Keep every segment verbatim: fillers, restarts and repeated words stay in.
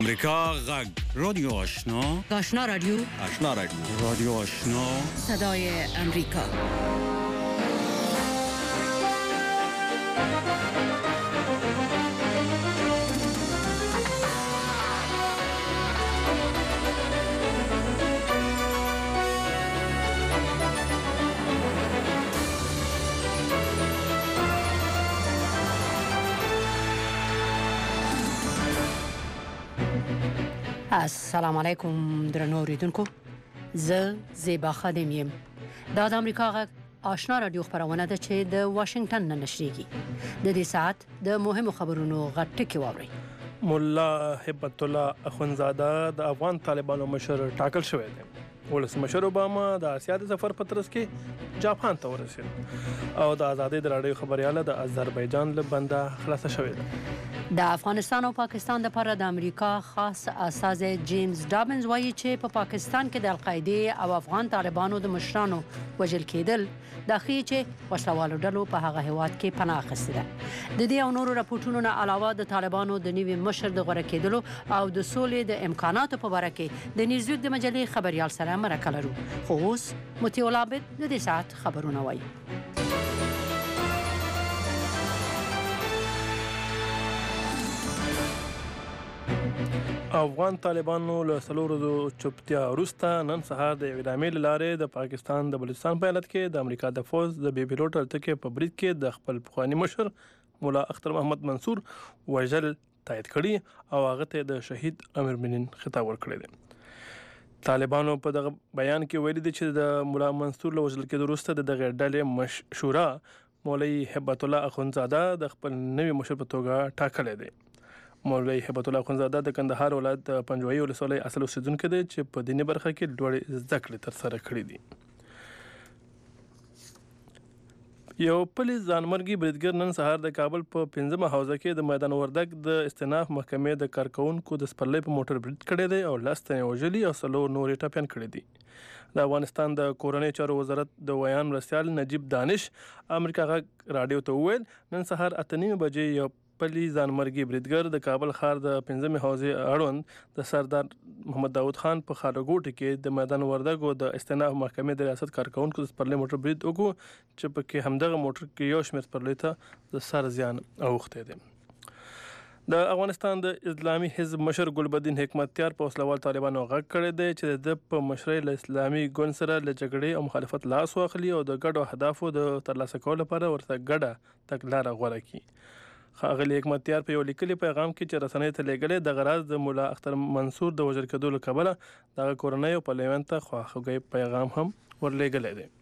امریکا غږ رادیو آشنا آشنا رادیو آشنا رادیو رادیو آشنا صدای امریکا. السلام علیکم درنو اوریدونکو، زه زیبا خادم یم. دا د امریکا غږ آشنا رادیو خبرونه ده چې د واشنگټن نه نشریږي. د دې ساعت د مهمو خبرونو غټ ټکی واورئ. مولا هبت الله اخونزاده د افغان طالبانو مشر ټاکل شوی دی. ولسمشر اوباما د اسیا د سفر په ترڅ کې جاپان ته ورسېد او د ازادۍ د راډیو خبرياله د آذربایجان له بنده خلاصه شوې ده. د افغانستان او پاکستان لپاره د امریکا خاص استازی جیمز ډابنز وایي چې په پا پاکستان کې د القاعده او افغان طالبانو د مشرانو وژل کېدل د ښیي چې وسلوالو ډلو په هغه هیواد کې پناه اخیستې ده. د دې او نورو راپورټونو نه علاوه د طالبانو د نوي مشر د غوره کېدلو او د سولې د امکاناتو په اړه کې د نیوزویک د مجلې خبريال سره مرکه لرو. خو اوس متي عابد د دې ساعت خبرونه وایي. افغان طالبانو له څلورو ورځو چوپتیا وروسته نن سهار د اعلامیې له لارې د پاکستان د بلوچستان په ایالت کې د امریکا د فوز د بي پیلوټ الوتکې په برید کې د خپل پخواني مشر مولا اختر محمد منصور وژل تایید کړي او هغه ته د شهید امیر المؤمنین خطاب ورکړی دی. طالبانو په دغه بیان کې ویلي دي چې د مولا منصور له وژل کېدو وروسته د دغه ډلې مشوره مولوي هبت الله اخونزاده د خپل نوي مشر په توګه ټاکلی دی. مولوي هبت الله اخونزاده د کندهار ولایت د پنجوایي ولسوالۍ اصل اوسیدونکی دی چې په دیني برخه کې لوړې زده کړې ترسره کړې دي. یو پولیس ځانمرګي بریدګر نن سهار د کابل په پنځمه حوزه کې د میدان وردګ د استئناف محکمې د کارکونکو د سپرلۍ په موټر برید کړی دی او لس تنې وژلي او څلور نور یې ټپیان کړي دي. د افغانستان د کورنۍ چارو وزارت د ویان مرستیال نجیب دانش امریکا غږ راډیو ته وویل نن سهار اته نیمې بجې یو پلی ځانمرګي بریدګر د کابل ښار د پنځمې حوزې اړوند د سردار محمد داود خان په خارګوټ کې د میدان وردګ او د استئناف محکمې د ریاست کارکونکو د سپرلۍ موټر برید وکړو چې پکې همدغه موټر کې یو شمېر سپرلۍ ته د سر زیان اوښتی دی. د افغانستان د اسلامي حزب مشر ګلبدین حکمتیار په وسلوال طالبانو غږ کړی دی چې د په مشرۍ له اسلامي ګوند سره له جګړې او مخالفت لاس واخلي او د ګډو اهدافو د ترلاسه کولو لپاره ورته ګډه تګلاره غوره کړي. ښاغلي حکمتیار په یو لیکلي پیغام کې چې رسنیو ته لیږلی د غراض د مولا اختر منصور د وژل کېدو له کبله دغه کورنۍ او پلویانو ته خواخوږی پیغام هم ورلیږلی دی.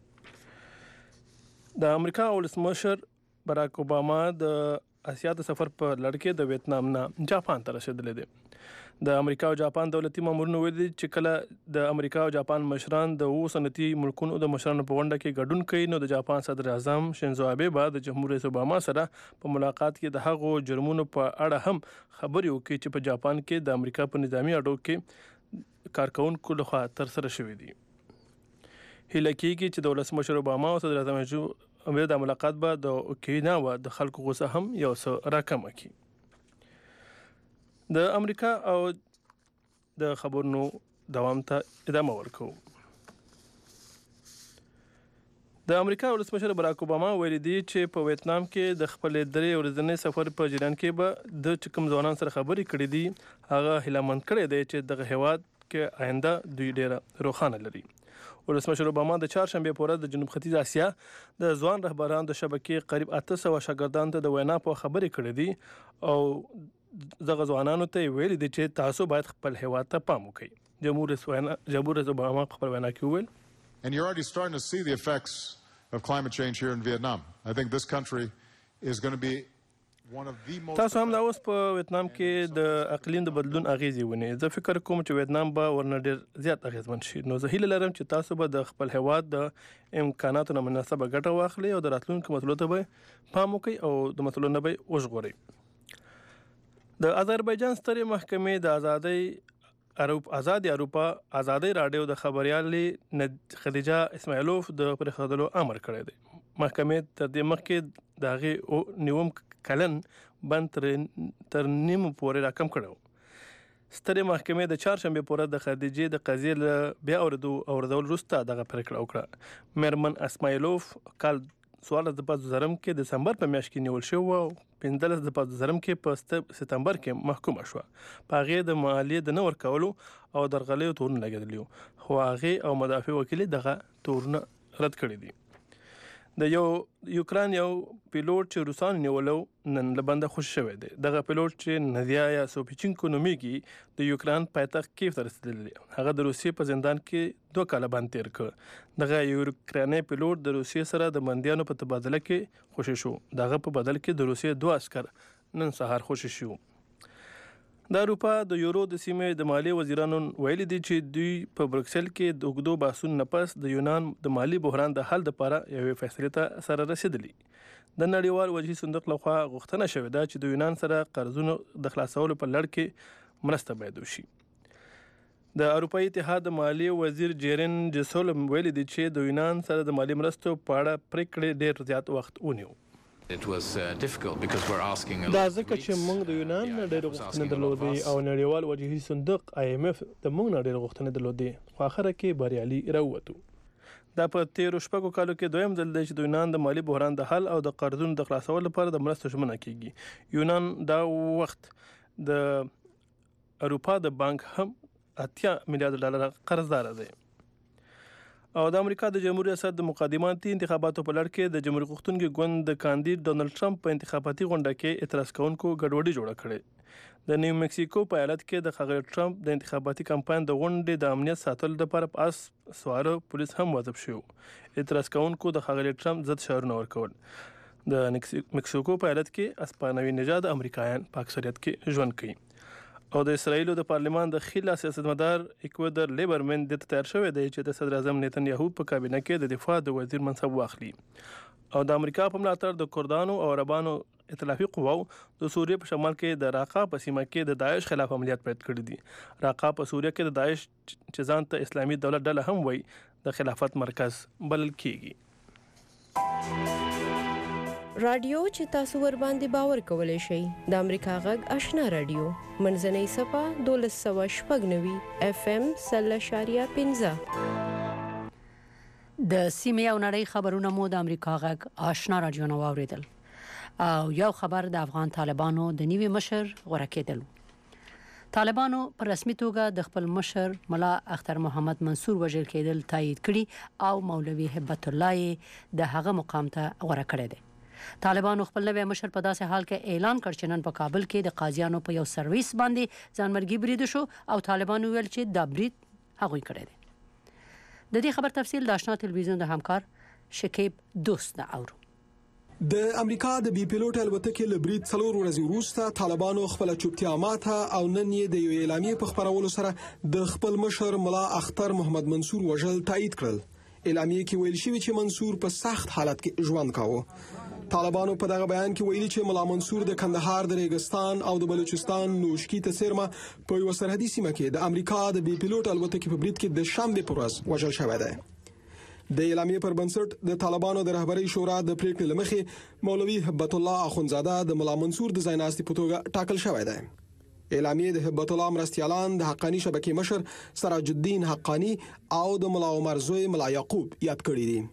د امریکا ولسمشر براک اوباما د اسیا د سفر په لړ کې د ویتنام نه جاپان ته رسېدلی دی. د امریکا او جاپان دولتي مامورینو ویلي چې کله د امریکا او جاپان مشران د اوو صنعتي ملکونو د مشرانو په غونډه کې ګډون کوي نو د جاپان صدر اعظم شینزو آبه به د جمهور رئیس اوباما سره په ملاقات کې د هغو جرمونو په اړه هم خبرې وکړي چې په جاپان کې د امریکا په نظامی اډو کې کارکونکو لخوا ترسره شوي دي. هیله کېږي چې د ولسمشر اوباما او صدر اعظم امیر د ملاقات به د اوکیناوا د خلکو غوسه هم یو څه راکمه کړي. د امریکا او د خبرونو دوام ته ادامه ورکوو. د امریکا ولسمشر براک اوباما ویلي دی چې په ویتنام کې د خپلې درې ورځنۍ سفر په جریان کې به د چې کوم ځوانان سره خبرې کړې دي هغه هیلهمند کړی دی چې دغه هیواد کې آینده دوی ډیره روښانه لري. ولسمشر اوباما د چهارشنبې په ورځ د جنوب ختیځ اسیا د ځوان رهبرانو د شبکې قریب اته سوه شاګردانو ته د وینا په خبرې کړې دي او دغه ځوانانو ته ویلي دي چې تاسو باید خپل هیواد ته پام وکړئ. جمهور رئیس جمهور رئیس اوباما خپل وینا کې وویل And you're already starting to see the effects of climate change here in Vietnam. I think this country is going to be one of the most تاسو هم دا اوس په ویتنام کې د اقلیم د بدلون اغیزې ونی. زه فکر کوم چې ویتنام به ورنه ډېر زیات اغیزمن شي. نو زه هیله لرم چې تاسو به د خپل هیواد د امکاناتو نه مناسبه ګټه واخلئ او د راتلونکو مسلو ته به پام وکړئ او د مسلو نه به وژغورئ. د آذربایجان سترې محکمې د ازادۍ اروپ آزادي اروپا آزادۍ راډیو د خبريالې خدیجه اسماعیلوف د پرېښودلو امر کړی دی. محکمې تر دې مخکې د هغې نیوم کلن بند تر تر نیمو پورې راکم کړی و. د هغې په وینا چې د هغې د ازادۍ د ساتلو لپاره د محکمې د قانوني اساساتو څخه استفاده وشي. د هغې په وینا چې د هغې د ازادۍ د ساتلو لپاره د محکمې د قانوني اساساتو څخه استفاده وشي. سترې محکمې د چهارشنبې پورې د خدیجې د قضیې له بیا اورېدو اوریدل وروسته دغه پرېکړه وکړه. میرمن اسماعیلوف کال څوارلس د پنځه زرم کې دسمبر په میاشت کې نیول شوې او پنځلس د پنځه زرم کې په ستمبر کې محکومه شوه. په هغې د مالیې د نه ورکولو او درغلیو تورونه لګېدلي وو، خو هغې او مدافع وکیل دغه تورونه رد کړي دي. د یو یوکران یو پیلوټ چې روسانو نیولو نن له بنده خوشي شوی دی. دغه پیلوټ چې نادیا یا سوپیچینکو نومیږي د یوکران پایتخت کیف ته رسېدلی دی. هغه د روسیې په زندان کې دوه کاله باندې تیر کړ. دغه یوکراني پیلوټ د روسیې سره د بندیانو په تبادله کې خوشي شو. دغه په بدل کې د روسیې دوه عسکر نن سهار خوشي شو. د اروپا د یورو د سیمې د مالی وزیرانو ویلي دي چې دوی په بروکسل کې د اوږدو بحثونو نه پس د یونان د مالی بحران د حل لپاره یوې فیصلې ته سره رسېدلي. د نړیوال وجهي صندوق لخوا غوښتنه شوې ده چې د یونان سره قرضونو د خلاصولو په لړ کې مرسته باید وشي. د اروپایي اتحاد د مالی وزیر جیرن جسول ویلي دي چې د یونان سره د مالی مرستو په اړه پریکړې ډېر زیات وخت ونیو. It was uh, difficult because we're asking a دا lot of ځکه چې موږ د یونان نه ډېر غوښتنې درلودې او نړیوال وجهي صندوق آی ایم اف د موږ نه ډېر غوښتنې درلودې، خو اخره کې بریالي راووتو. دا په تیرو شپږو کالو کې دویم ځل دی چې د یونان د مالی بحران د حل او د قرضونو د خلاصولو لپاره د مرستو ژمنه کیږي. یونان دا وخت د اروپا د بانک هم اتیا میلیارډ ډالر قرضدار دی. او د امریکا د جمهوریت ریاست د مقدماتي انتخاباتو په لړ کې د جمهوریت غوښتونکي ګوند د کاندید ډونالد ټرمپ په انتخاباتي غونډه کې اعتراض کوونکو ګډوډي جوړه کړې. د نیو میکسیکو په ایالت کې د ښاغلي ټرمپ د انتخاباتي کمپاین د غونډې د امنیت ساتلو لپاره په اس سواره پولیس هم وظیف شو. اعتراض کوونکو د ښاغلي ټرمپ ضد شعارونه ورکول. د میکسیکو په ایالت کې اسپانوي نژاد امریکایان په اکثریت کې ژوند کوي. او د اسرایل د پارلمان د خلا سیاستمدار اکوادر لیبرمن د تیر شوی دی چې د صدر اعظم نتنیاهو په کابینه کې د دفاع د وزیر منصب واخلي. او د امریکا په ملاتړ د کردانو او عربانو ائتلافي قواو د سوریې په شمال کې د راقه په سیمه کې د داعش خلاف عملیات پیل کړي دي. راقه په سوریه کې د داعش چې ځان ته اسلامي دولت ډله هم وایي د خلافت مرکز بلل کیږي. رادیو چې تاسو ور باندې باور کولای شئ د امریکا غږ آشنا رادیو منځنۍ صفه دولس سوه شپږ نوي اف ام سل اشاریه پنځه. د سیمې او نړۍ خبرونه مو د امریکا غږ آشنا رادیو نو اوریدل. او یو خبر د افغان طالبانو د نیوي مشر غوړه کېدل. طالبانو په رسمي توګه د خپل مشر ملا اختر محمد منصور وژل کېدل تایید کړي او مولوي هبت الله د هغه مقام ته غوړه کړی دی. طالبانو خپل نوی مشر په داسې حال کې اعلان کړ چې نن په کابل کې د قاضیانو په یو سرویس باندې ځانمرګي برید شو او طالبانو ویل چې دا برید هغوی کړی دی. د دې خبر تفصیل د آشنا تلویزیون د همکار شکیب دوست نه اورو. د امریکا د بي پيلوټ الوتکې له برید څلور ورځې وروسته طالبانو خپل چوپتیا ماته او نن یې د یو اعلامیې په خبرولو سره د خپل مشر ملا اختر محمد منصور وژل تایید کړل. اعلامیې کې ویل شوی چې منصور په سخت حالت کې ژوند کاوه. طالبانو په دغه بیان کې ویلي چې ملا منصور د کندهار د ریګستان او د بلوچستان نوشکی ته سیرمه په یو سرحدي سیمه کې د امریکا د بي پيلوټ الوتکې په برید کې د شنبه پر ورځ وژل شوی دی. د اعلامیې پر بنسټ د طالبانو د رهبرۍ شورا د پریکړې لمخې مولوي هبت الله اخونزاده د ملا منصور د ځایناستي په توګه ټاکل شوی دی. اعلامیې د هبت الله مرستیالان د حقانی شبکې مشر سراج الدین حقانی او د ملا عمر زوی ملا یعقوب یاد کړی دي.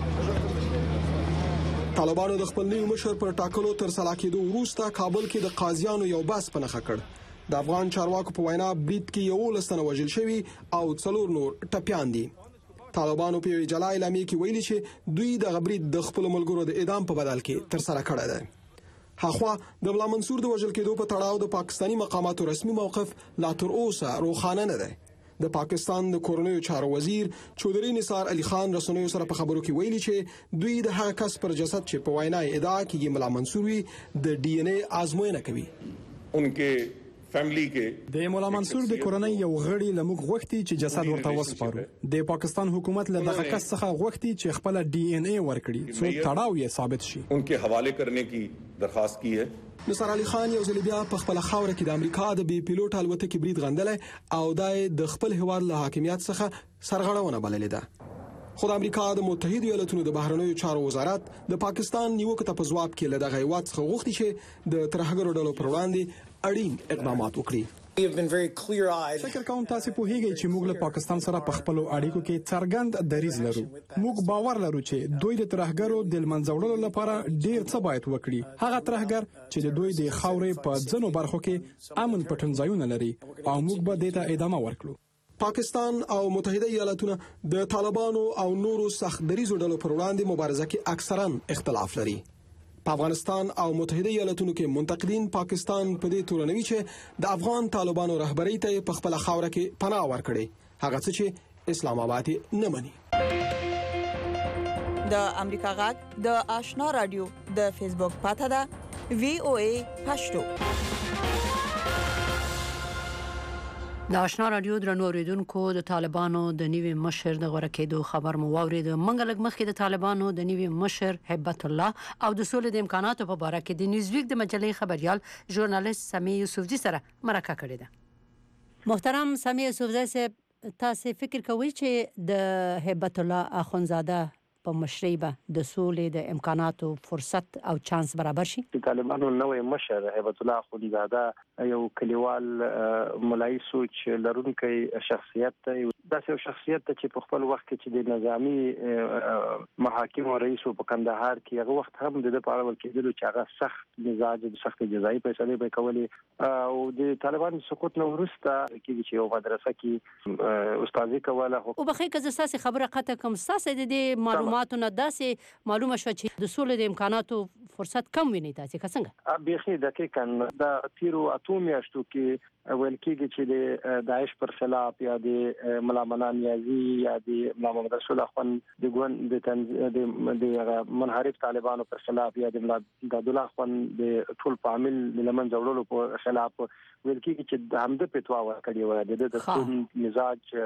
طالبانو د خپل نوي مشر پر ټاکلو تر سلا کېدو وروسته کابل کې د قاضیانو یو بحث په نښه کړ. د افغان چارواکو په وینا برید کې یولس تنه وژل شوي او څلور نور ټپیان دي. طالبانو په یوه جلا اعلامیې کې ویلي چې دوی د برید د خپل ملګرو د اعدام په بدل کې تر سره کړی دی. هاخوا د ملا منصور د وژل کېدو په تړاو د پاکستاني مقاماتو رسمي موقف لا تر اوسه روښانه نه دی. د پاکستان د کورنیو چارو وزیر چودري نثار علي خان رسنیو سره په خبرو کې ویلي چې دوی د هغه کس پر جسد چې په وینا ادعا کوي ملا منصور وي د ډي ان اي آزموینه کوي. انکه فیملی کې د مولا منصور د کورنۍ یو غړي لمغ غوښتي چې جسد ورته وسپارو. د پاکستان حکومت له دغه کس څخه غوښتي چې خپل ډي ان اي ورکړي څو تړاو یې ثابت شي. انکه حواله کرنے کی درخواست کی ہے. نثار علي خان یو ځل بیا په خپل خاور کې د امریکا د بي پيلوټ الوتکې برید غندلې او د خپل هواد له حاکمیت څخه سرغړونه بللې ده. خو د امریکا د متحده ایالاتونو د بهرنیو چارو وزارت د پاکستان نیوکه ته په ځواب کې له دغه هیواد څخه غوښتي چې د ترهګرو ډلو پر وړاندې اړین اقدامات وکړي. فکر کوم تاسو په هیګي چې موږ له پاکستان سره په خپل اړیکو کې څرګند دریځ لرو. موږ باور لرو چې دوی د ترهګرو د منځوړلو لپاره ډیر څه باید وکړي. هغه ترهګر چې د دوی د خاورې په ځنو برخو کې امن پټنځایونه لري او موږ به دې ته ادامه ورکړو. پاکستان او متحده ایالاتونه د طالبانو او نورو سخت دریزو ډلو پر وړاندې مبارزه کې اکثرا اختلاف لري. په افغانستان او متحده ایالاتونو کې منتقدین پاکستان په دې تورنوي چې د افغان طالبانو رهبری ته په خپل خاوره کې پناه ورکړي، هغه څه چې اسلام آباد نه مني. د امریکا غږ د آشنا رادیو د فیسبوک پاته ده وی او ای پښتو. د آشنا رادیو درنو اوریدونکو، د طالبانو د نیوي مشر د غوړه کېدو خبر مو واورید. منګلګ مخکې د طالبانو د نیوي مشر هیبت الله او د سولې د امکاناتو په اړه کې د نیوزویک د مجلې خبريال ژورنالیست سمیع یوسفزي سره مرکه کړې ده. محترم سمیع یوسفزي صاحب، تاسو فکر کوئ چې د هیبت الله اخونزاده په مشرۍ به د سولې د امکاناتو فرصت او چانس برابر شي؟ طالبانو نوې مشر هیبت الله اخونزاده یو کلیوال ملایي سوچ لرونکی شخصیت دی. داسې یو شخصیت ته چې په خپل وخت کې چې د نظامی محاکم رئیس په کندهار کې هغه وخت هم د په اړه کېدل چې هغه سخت مزاج د سخت جزایي فیصلې به کولې او د طالبان سقوط نو وروسته کې چې یو مدرسه کې استادي کوله. او بخې که زاسه خبره قطه کوم ساسه د معلوماتو نه داسې معلومه شو چې د سولې د امکاناتو فرصت کم ویني. تاسو څنګه؟ بيخي دقیقاً د تیرو اتو میاشتو کې ویل کېږي چې د داعش پر خلاف یا د ملا منا نیازي یا د محمد رسول اخوان د ګون د د منحرف طالبانو پر خلاف یا د عبد الله اخوان د ټول عامل لمن جوړولو په خلاف ویل کېږي چې د همد پتوا ورکړي و د د ټول مزاج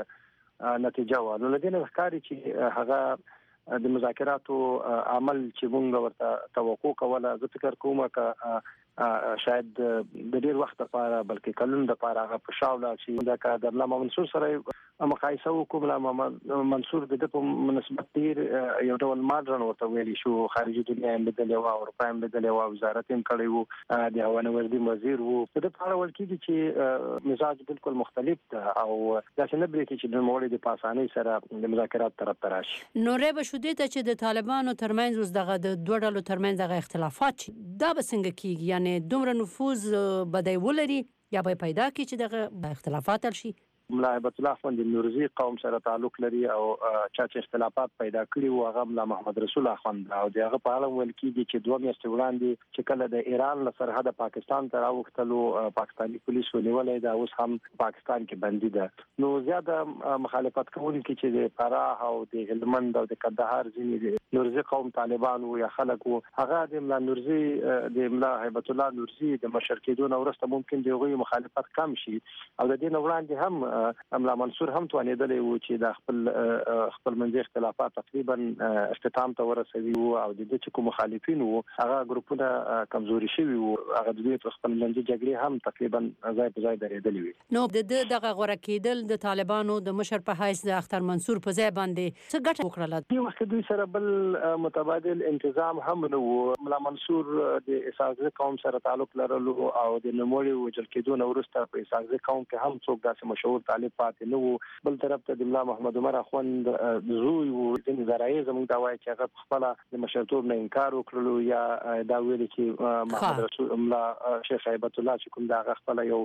نتیجه و. نو لدينا ښکاری چې هغه د مذاکراتو عمل چې موږ ورته توقع کوله، زه فکر کوم چې شاید د ډیر وخت لپاره بلکې کلون د لپاره هغه په شاوله چې دا کا د الله منصور سره مقایسه وکوم. الله منصور د په مناسبت ډیر یو ډول ماډرن ورته ویلی شو، خارجي دنیا هم بدلې و، اروپا هم بدلې و، وزارت هم کړی و، د هوانه وردی وزیر وو. د په اړه ول کېږي چې مزاج بالکل مختلف ده او دا چې نه بریټ چې د موړي د پاساني سره د مذاکرات طرف ته راشي. نورې به شو دې ته چې د طالبانو ترمنځ اوس دغه د دوه ډلو ترمنځ دغه اختلافات دا به څنګه کیږي؟ یعنی دومره نفوذ بدای ولري یا به پیدا کی چې دغه اختلافات شي؟ ملا هیبت الله اخوان د نورزي قوم سره تعلق لري او چا چې اختلافات پیدا کړي و هغه ملا محمد رسول اخوان او دغه په اړه ویل کېږي چې دوه میاشتې وړاندې چې کله د ایران له سرحد پاکستان ته راوختلو پاکستاني پولیس ونیولې دا اوس هم پاکستان کې بندي ده. نو زیاده مخالفت کوونکي چې د فراه او د هلمند او د کندهار ځینې د نورزي قوم طالبان او یا خلک و هغه د ملا نورزي د ملا هیبت الله نورزي د مشر کېدو نو ورسته ممکن دغه مخالفت کم شي او د دې وړاندې هم املا منصور هم توانېدلې و چې د خپل خپل منځي اختلافات تقریبا اختتام ته ورسوي او د دې چې کوم مخالفین وو هغه ګروپونه کمزوري شوي وو، هغه د دې خپل منځي جګړې هم تقریبا ځای په ځای درېدلې وي. نو د دغه غوړه کېدل د طالبانو د مشر په حیث د اختر منصور په ځای باندې څه ګټه وکړه؟ دې وخت دوی سره بل متبادل انتظام هم نو و. ملا منصور د اسحاقزي قوم سره تعلق لرلو او د نوموړي وجل کېدو نو ورسته په اسحاقزي قوم کې هم څوک داسې مشهور طالب پاتې نو. بل طرف ته د ملا محمد عمر اخوند زوی و د زراعي زموږ دا وایي چې هغه خپل د مشرتوب نه انکار وکړلو یا دا ویل چې محمد رسول ملا شیخ هیبت الله چې کوم دا خپل یو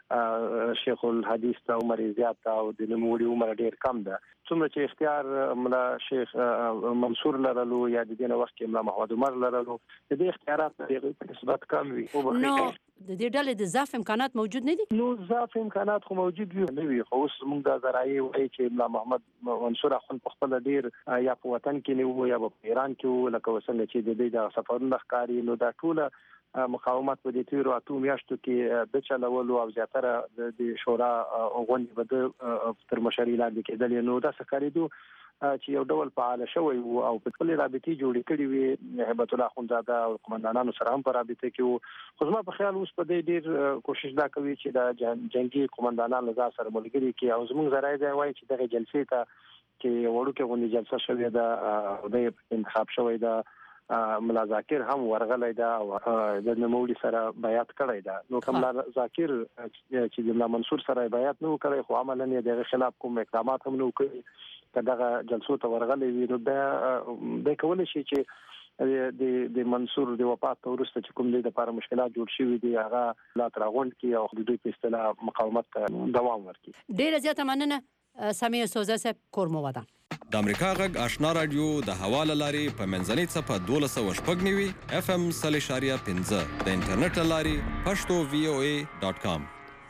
شیخ الحدیث ته عمر زیات او د نوموړي عمر ډیر کم ده. څومره چې اختیار ملا شیخ منصور لرلو یا د دې وخت کې ملا محمد عمر لرلو د دې اختیارات په نسبت کم وي. نو د دې ډلې د ضعف امکانات موجود نه دي؟ نو ضعف امکانات خو موجود وي نه وي، خو اوس موږ د زراعي وایي چې ملا محمد منصور اخوند په خپل ډیر یا په وطن کې نه وو یا په ایران کې وو، لکه وسنګ چې د دې د سفرونو ښکاری نو دا ټول مقاومت په دې تیرو اتو میاشتو کې د چلولو او زیاتره د شورا غونډې بده تر مشرۍ لاندې کېدل. نو دا ښکاریدو چې یو ډول فعال شوی او په خپل رابطې جوړې کړې وي هیبت الله اخونزاده او قومندانانو سره هم په رابطه کې وو. خو زما په خیال اوس په دې ډیر کوشش دا کوي چې د جنگي قومندانانو له سره ملګري کې او زموږ زراعي دی وایي چې دغه جلسې ته کې وړو کې غونډې جلسه شوې ده او د انتخاب شوی ده ملا ذاکر هم ورغلی دا او د نوموړي سره بیعت کړی دا نو کوم ملا ذاکر چې د ملا منصور سره بیعت نه وکړي خو عملاً یې دغه خلاف کوم اقدامات هم نه وکړي کداغه جلسو ته ورغلی وي نو دا د کول شي چې د د منصور د وفات وروسته چې کوم د لپاره مشکلات جوړ شوي دي هغه لا ترغون کی او د دوی په اصطلاح مقاومت دوام ورکړي. ډیره زیاته مننه سمیع سوزه صاحب کورمو ودان. د امریکا غږ آشنا رادیو د حواله لاري په منځنۍ صفه دولس سوه شپږ نوي اف ام سل اشاریه پنځه د انټرنیټ لاري پښتو وی او ای ډاټ کام.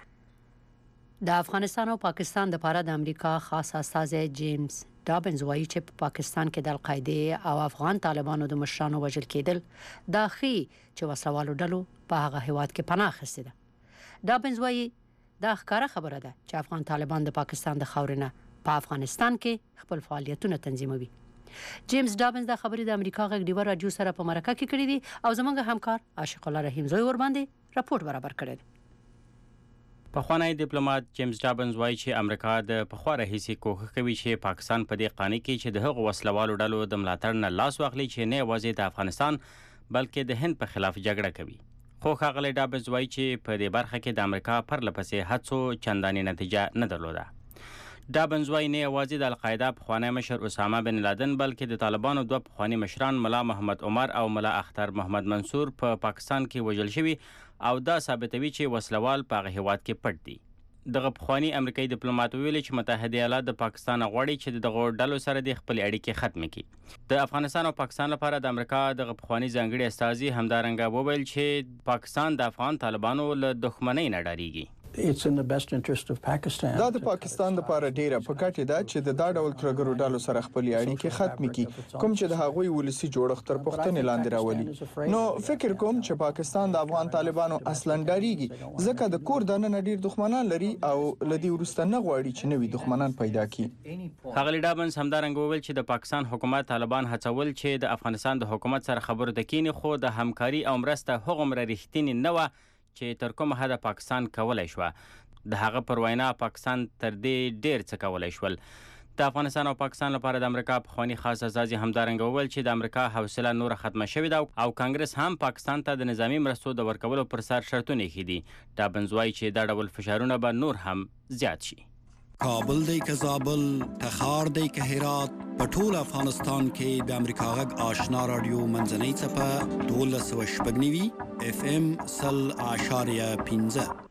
د افغانستان او پاکستان د لپاره د امریکا خاص استازی جیمز ډابنز وایي چې په پاکستان کې د القاعده او افغان طالبانو د مشرانو وژل کېدل دا خي چې وسلوالو ډلو په هغه هیواد کې پناه اخیستې ده. ډابنز وایي دا ښکاره خبره ده چې افغان طالبان د پاکستان د خاورې نه په افغانستان کې خپل فعالیتونه تنظیموي. جیمز ډابنز دا خبرې د امریکا غږ ډیوه رادیو سره په مرکه کې کړې دي او زموږ همکار عاشق الله رحیم زوی ور باندې راپورټ برابر کړی دی. پخوانی ډیپلوماټ جیمز ډابنز وایي چې امریکا د پخوا راهیسې کوښښ کوي چې پاکستان په دې قانون کې چې د هغو وسلوالو ډلو د ملاتړ نه لاس واخلي چې نه یوازې د افغانستان بلکې د هند په خلاف جګړه کوي. خو ښاغلی ډابنز وایي چې په دې برخه کې د امریکا پرله پسې هڅو چندانې نتیجه نه درلوده. ډابنز وایي نه یوازې د القاعده پخوانی مشر اسامه بن لادن بلکې د طالبانو دوه پخوانی مشران ملا محمد عمر او ملا اختر محمد منصور په پا پاکستان کې وژل شوي او دا ثابتوي چې وسلوال په هغه هیواد کې پټ دي. دغه پخوانی امریکایي ډیپلوماټ ویلي چې متحده ایالات د پاکستان غواړي چې دغه ډلو سره د خپل اړیکې ختم کړي. د افغانستان او پاکستان لپاره د امریکا دغه پخوانی ځانګړي استازي همدارنګه وویل چې پاکستان د افغان طالبانو له دښمنۍ نه ډاریږي. It's in the best interest of Pakistan. دا د پاکستان لپاره ډیره په ګټه ده چې د دا ډول ترګرو ډالو سره خپل اړیکې ختم کړي کوم چې د هغوی ولسی جوړښت تر پښتنې لاندې راولي. نو فکر کوم چې پاکستان د افغان طالبانو اصلا ډاریږي ځکه د کور دننه ډیر دښمنان لري او لدی ورسته نه غواړي چې نوي دښمنان پیدا کړي. ښاغلی ډابنز همدارنګه وویل چې د پاکستان حکومت طالبان هڅول چې د افغانستان د حکومت سره خبرو ته کینی خو د همکاري او مرسته هغومره رښتینې نه وه چې تر کومه حده پاکستان کولای شوه. د هغه پر وینا پاکستان تر دې ډیر څه کولای شول. د افغانستان او پاکستان لپاره د امریکا پخوانی خاص استازي همدارنګه وویل چې د امریکا حوصله نور ختمه شوې ده او کانګرس هم پاکستان ته د نظامی مرستو د ورکولو پر سر شرطونه ایښي دي. ډابنز وایي چې دا ډول فشارونه به نور هم زیات شي. کابل دی که زابل تخار دی که هرات په ټول افغانستان کې د امریکا غږ آشنا رادیو منځنۍ څپه دولس سوه شپږ نوي اف ام سل اشاریه پنځه.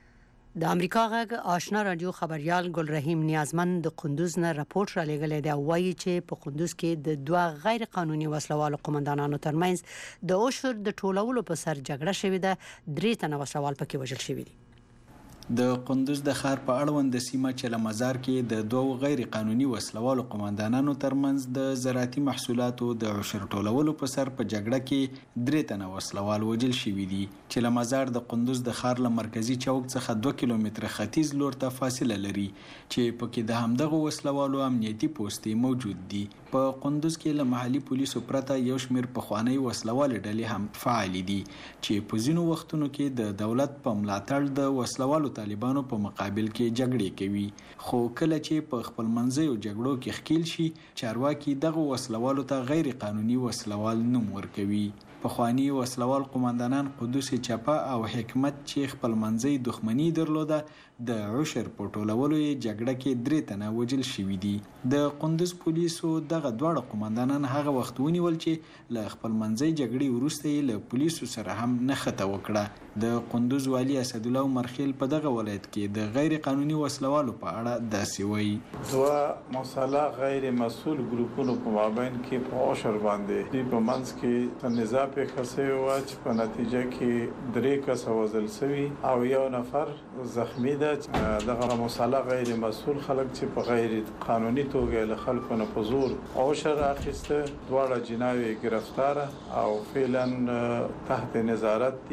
د امریکا غږ آشنا رادیو خبريال ګل رحیم نیازمند د قندوز نه راپورټ را لګلې دی وایي چې په قندوز کې د دوه غیر قانوني وسلوالو قومندانانو ترمنځ د اوشر د ټولولو په سر جګړه شوې ده. درې تنه وسلوال پکې وژل شوي دي. د قندوز د ښار په اړوند سیمه چله مزار کې د دوو غیر قانوني وسلوالو قومندانانو ترمنځ د زراعتي محصولاتو د عشر ټولولو په سر په جګړه کې درې تنه وسلوال وژل شوي دي. چله مزار د قندوز د ښار له مرکزي چوک څخه دوه کیلومتره ختیځ لور ته فاصله لري چې پکې د همدغه وسلوالو امنیتي پوستې موجود دي. په قندوز کې له محلي پولیسو پرته یو شمېر پخوانۍ وسلوالې ډلې هم فعالې دي چې په ځینو وختونو کې د دولت په ملاتړ د وسلوالو طالبانو په مقابل کې جګړې کوي. خو کله چې په خپل منځیو جګړو کې ښکیل شي چارواکي دغه وسلوالو ته غیر قانوني وسلوال نوم ورکوي. پخوانی وسلوال قومندانان قدوس چپا او حکمت چې خپل منځي دښمنی درلوده د عشر په ټولولو یې جګړه کې درې تنه وژل شوي دي. د قندوز پولیسو دغه دواړه قومندانان هغه وخت ونیول چې له خپل منځي جګړې وروسته یې له پولیسو سره هم نښته وکړه. د قندوز والی اسدالله مرخیل په دغه ولایت کې د غیر قانوني وسلوالو په اړه داسې وایي. دوه مسله غیر مسؤل ګروپونو په مابین کې په عشر باندې دی په منځ کې نظام په خاصه و چې په نتیجه کې درې کس وژل شوي او یو نفر زخمی ده. دغه مسله غیر مسؤل خلک چې په غیر قانوني توګه له خلکو نه په زور عشر اخیسته دواړه جناوي گرفتار او فعلا تحت نظارت دي.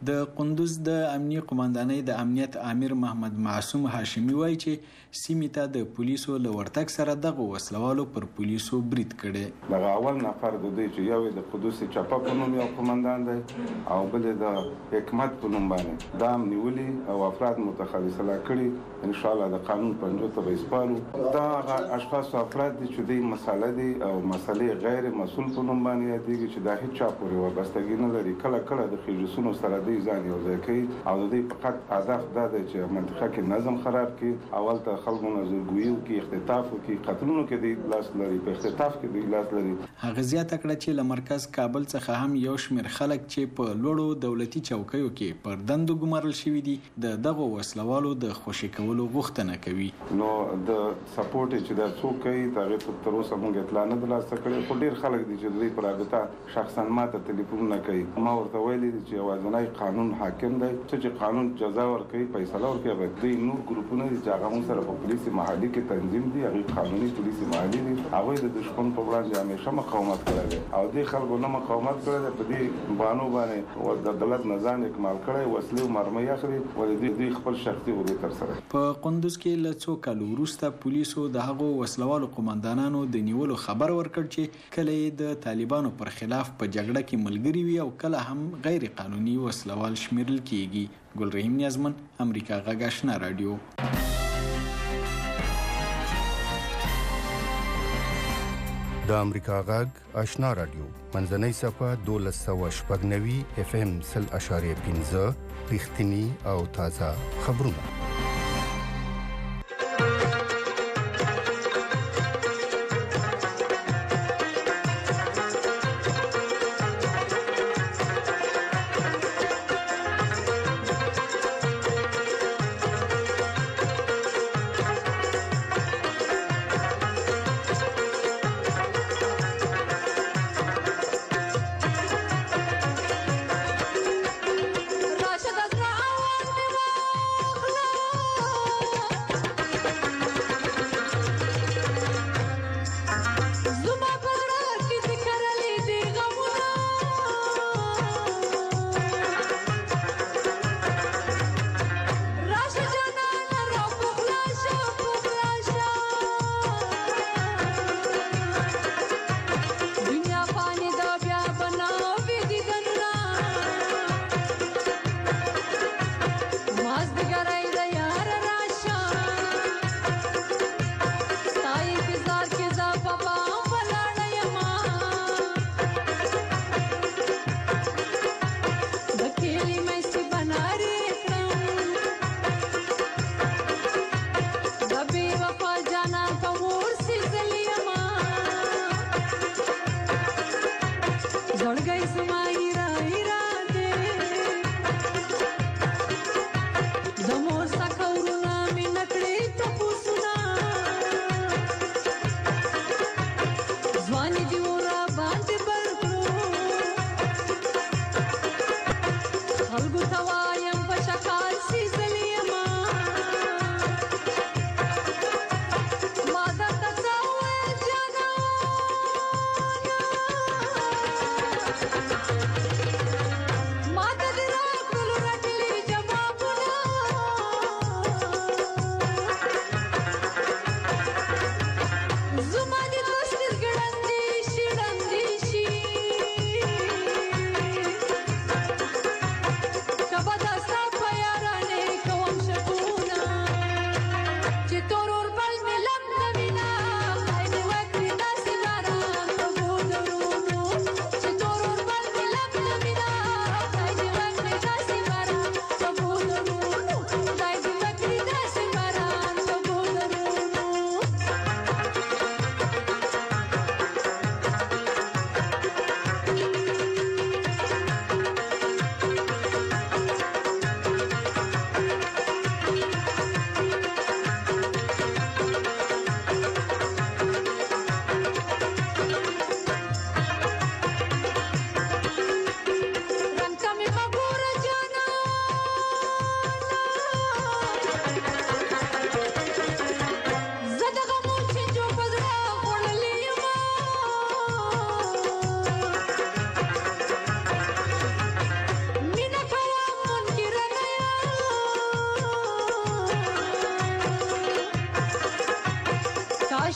د قندوز د امنیي قومندانۍ د امنیت امیر محمد معصوم هاشمي وایي چې سیمې ته د پولیسو له ورتګ سره دغه وسلوالو پر پولیسو برید کړی. دغه اول نفر د دوی چې یو د قدوس چپا په نوم یو قومندان دی او بل د حکمت په نوم باندې دا نیولي او افراد متخلصه کړي ان شاء الله د قانون پنځو ته به سپارو. دا هغه اشخاص او افراد دي چې د مساله دي او مسلې غیر مسؤل په نوم باندې یادېږي چې دا هیڅ چا پورې وابستګي نه لري. کله کله د خېژسونو سره دوی ځان یو ځای کوي او د دوی فقط هدف دا دی چې منطقه کې نظم خراب کړي، اول ته خلکو نظرګویي وکړي، اختطاف وکړي، قتلونو کې دوی لاس لري، په اختطاف کې دوی لاس لري. هغه زیاته کړه چې له مرکز کابل څخه هم یو شمېر خلک چې په لوړو دولتي چوکیو کې پر دندو ګمارل شوي دي د دغو وسلوالو د خوشي کولو غوښتنه کوي. نو د سپورټ چې دا څوک کوي هغه تر اوسه موږ اطلاع نه درلاسه کړې، خو ډېر خلک دي چې دوی پر رابطه شخصا ماته ټلیفون نه کوي. ما ورته ویلي دي چې یوازینی قانون حاکم دی، چې قانون جزا ورکوي، فیصله ورکوي. دوی نور ګروپونه دي چې هغه موږ سره په پولیسي محلي کې تنظیم دي، هغه قانوني پولیسي محلي دي، هغوی د دشمن په وړاندې همیشه مقاومت کړی دی او دې خلکو نه مقاومت کړی دی. په دې بانو باندې د دولت نظام اکمال کړی، وسلې او مرمۍ اخلي، ولې دوی خپل شخصي غوښتنې ترسره کوي. په قندوز کې له څو کالو وروسته پولیسو د هغو وسلوالو قومندانانو د نیولو خبر ورکړ چې کله یې د طالبانو پر خلاف په جګړه کې ملګري وي او کله هم غیر قانوني وسلوال شمیرل کیږي. ګلرحیم نیازمن، امریکا غږ آشنا رادیو. د امریکا غږ آشنا رادیو منځنۍ صفه دولس سوه شپږ نوي اف ام سل اشاریه پنځه رښتینی او تازه خبرونه. Russia does not want to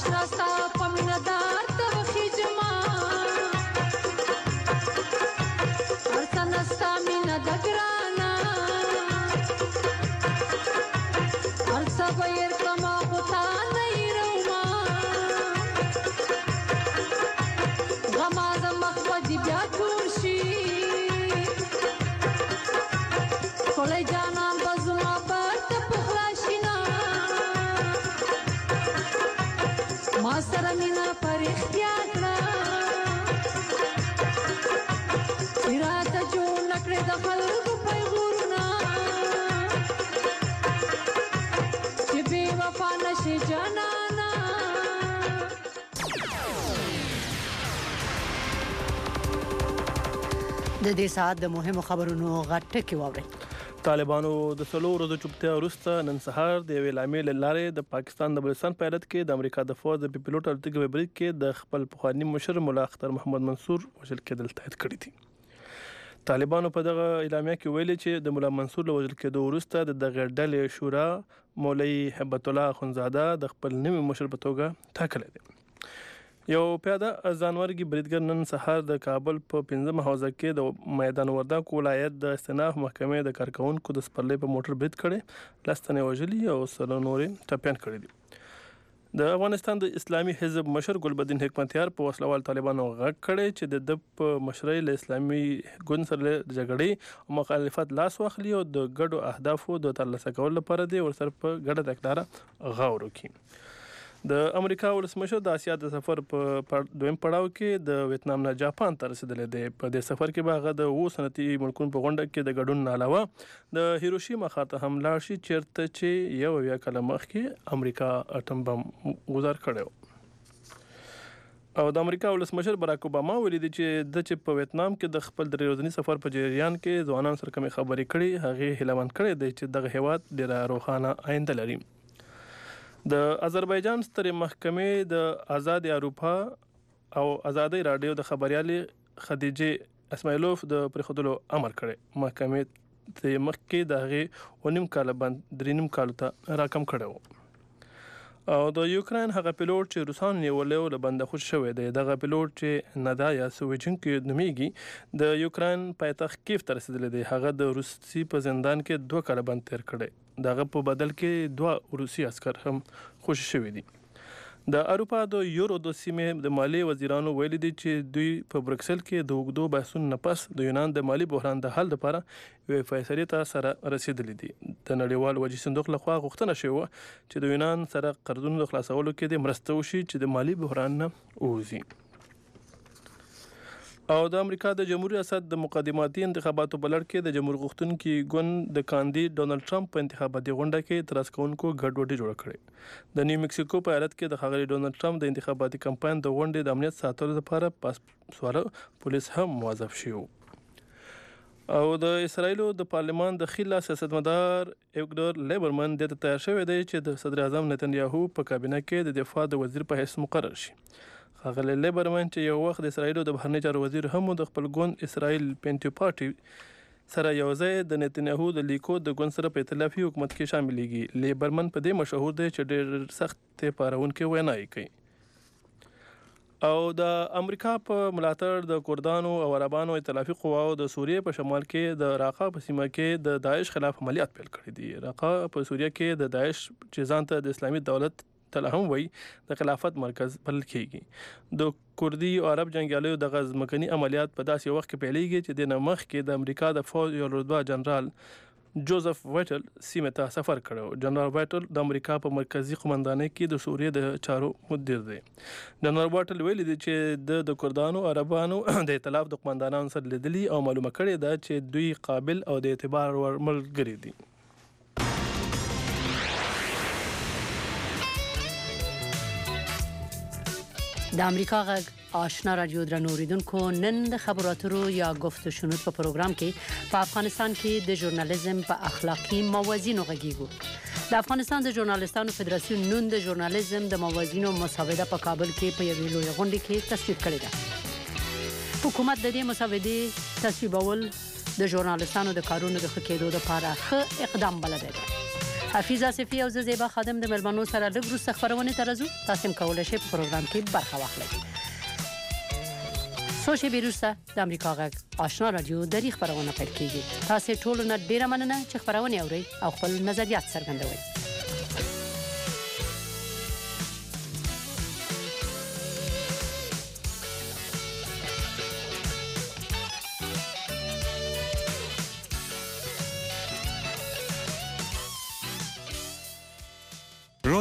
آشنا ستا په مینه درد وخیژما هر څه نستا مینه د ګرانه هر څه به هېر کړمه خو تا نه هېرومه غما د مخ به دې بیا تور شي ښکلی جانان به زما برته پخلا شي نه ما سره مینه په رښتیا کړه چې راته جوړ نه کړې د خلکو پیغورونه چې بې وفا نه شي جانانه د دې ساعت د مهمو خبرونو غټ ټکي واورئ. طالبانو د څلورو ورځو چوپتیا وروسته نن سهار د یوې اعلامیې له لارې د پاکستان د بلوچستان په ایالت کې د امریکا د فوج د پیلوټ الوتکې په برید کې د خپل پخواني مشر ملا اختر محمد منصور وژل کېدل تایید کړي دي. طالبانو په دغه اعلامیه کې ویلي چې د ملا منصور له وژل کېدو وروسته د دغه ډلې شورا مولوي هبت الله اخندزاده د خپل نوي مشر په توګه ټاکلی دی. یو پیاده ځانورګي بریدګر نن سهار د کابل په پنځمه حوزه کې د میدان وردګ ولایت د استناف محکمې د کارکونکو د سپرلۍ په موټر برید کړی، لس تنې وژلي او څلور نورې ټپیان کړي دي. د افغانستان د اسلامي حزب مشر ګلبدین حکمتیار په وسلوال طالبانو غږ کړی چې د ده په مشرۍ له اسلامي ګوند سره د جګړې او مخالفت لاس واخلي او د ګډو اهدافو د ترلاسه کولو لپاره دی ورسره په ګډه تګلاره غور وکړي. د امریکا ولسمشر د اسیا د سفر په دویم پړاو کې د ویتنام نه جاپان ته رسیدلی دی. په دې سفر کې به هغه د اوو صنعتي ملکونو په غونډه کې د ګډون نه علاوه د هیروشیما ښار ته هم لاړ شي چیرته چې یو اویا کاله مخکې امریکا اټم بم ګزار کړی و. او د امریکا ولسمشر براک اوباما ویلي دی چې د چې په ویتنام کې د خپل درې ورځني سفر په جریان کې ځوانانو سره کومې خبرې کړي هغې هیله مند کړی دی چې دغه هیواد ډېره روښانه آینده لري. د آذربایجان سترې محکمې د آزاد اروپا او آزادۍ راډیو د خبریالې خدیجې اسماعیلوف د پرېښودلو امر کړی. محکمې ته مخکې د هغې اوه نیم کاله بند درې نیم کالو ته راکم کړی و. او د یوکراین هغه پیلوټ چې روسانو نیولی و له بنده خوشي شوی دی. دغه پیلوټ چې ندایا سویچنکي نومیږي د یوکراین پایتخت کیف ته رسېدلی دی. هغه د روسي په زندان کې دوه کاله بند تیر کړی. دغه په بدل کې دوه روسي عسکر هم خوشي شوي دي. د اروپا د یورو د سیمې د مالیې وزیرانو ویلي دي چې دوی په برکسل کې د اوږدو بحثونو نه پس د یونان د مالي بحران د حل لپاره یوې فیصلې ته سره رسېدلي دي. د نړیوال وجې صندوق لخوا غوښتنه شوې وه چې د یونان سره قرضونو د خلاصولو کې د مرسته وشي چې د مالي بحران نه ووځي. او د امریکا د جمهوریت ریاست د مقدماتي انتخاباتو په لړ کې د جمهور غوښتونکي ګوند د کاندید ډونالډ ټرمپ په انتخاباتي غونډه کې اعتراض کوونکو ګډوډي جوړه کړې. د نیو میکسیکو په ایالت کې د ښاغلي ډونالډ ټرمپ د انتخاباتي کمپاین د غونډې د امنیت ساتلو لپاره پاسپوره پولیس هم موظف شوي. او د اسرایلو د پارلمان د خیلا سیاستمدار ایوګډور لیبرمن دې ته تیار شوی دی چې د صدر اعظم نتنیاهو په کابینه کې د دفاع د وزیر په حیث مقرر شي. ښاغلی لیبرمن چې یو وخت د اسرایلو د بهرني چارو وزیر هم د خپل ګوند اسرائیل پینټیو پارټي سره یوځای د نتنیاهو د لیکو د ګوند سره په ائتلافي حکومت کې شاملېږي. لیبرمن په دې مشهور دی چې ډېر سخت پارونکې ویناوې کوي. او د امریکا په ملاتړ د کردانو او عربانو ائتلافي قواو د سوریې په شمال کې د راقه په سیمه کې د داعش خلاف عملیات پیل کړي دي. راقه په سوریه کې د داعش چې ځان ته د اسلامي دولت تل هم وایي د خلافت مرکز بلل کېږي. د کردي او عرب جنګیالیو دغه ځمکني عملیات په داسې وخت کې پیلېږي چې د نه مخکې د امریکا د فوج یو رتبه جنرال جوزف وایټل سیمې ته سفر کړی. جنرال وایټل د امریکا په مرکزي قمندانۍ کې د سوریې د چارو مدیر دی. جنرال وایټل ویلي دی چې د د کردانو عربانو د ائتلاف د قمندانانو سره لیدلي او معلومه کړې ده چې دوی قابل او د اعتبار وړ ملګري دي. د امریکا غږ آشنا رادیو درنو اوریدونکو، نن د خبرو اترو یا گفت و شنود په پروګرام کې په افغانستان کې د ژورنالیزم په اخلاقی موازینو غږیږو. د افغانستان د ژورنالستانو فدراسیون نن د ژورنالیزم د موازینو مسابقه په کابل کې په یوې لویه غونډه کې تصویب کړې ده. حکومت د دې مسابقې تصویبول د ژورنالستانو د کارونو د ښه کېدو لپاره ښه اقدام بللی دی. حفیظ آصفی او زیبا خادم د ملمنو سره لږ وروسته خبرونه ترازو تاسو هم کولای شئ په پروګرام کې برخه واخلئ. څو شېبې وروسته د امریکا غږ آشنا رادیو د خبرونه پیل کیږي. تاسو ټول نه ډیره مننه چې خبرونه اورئ او خپل نظریات څرګندوئ.